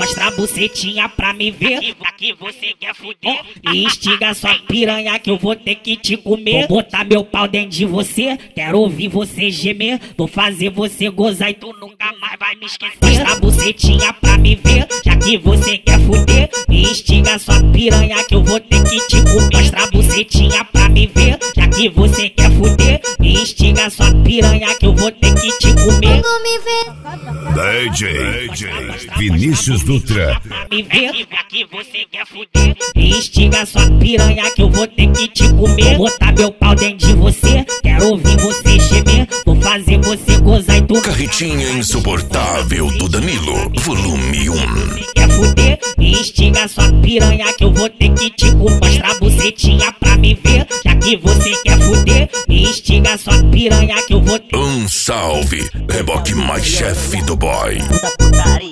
Mostra a bucetinha pra me ver. Aqui você quer fuder. E instiga sua piranha que eu vou ter que te comer. Vou botar meu pau dentro de você. Quero ouvir você gemer. Vou fazer você gozar e tu nunca mais vai me esquecer. Mostra a bucetinha pra me ver. Já que você quer fuder. E instiga sua piranha que eu vou ter que te comer. Mostra a bucetinha pra me ver. Já que você quer fuder. E instiga sua piranha que eu vou ter que te comer. DJ Vinícius Dutra. Me ver, aqui você quer fuder. E instiga sua piranha que eu vou ter que te comer. Vou botar meu pau dentro de você. Quero ouvir você gemer. Vou fazer você gozar e tu. Carretinha insuportável do Danilo, volume 1. Você quer fuder? E instiga sua piranha que eu vou ter que te comer. Mostra a bucetinha pra me ver. Já que você quer fuder. E instiga sua piranha que eu vou ter. Salve, reboque mais chefe do boy.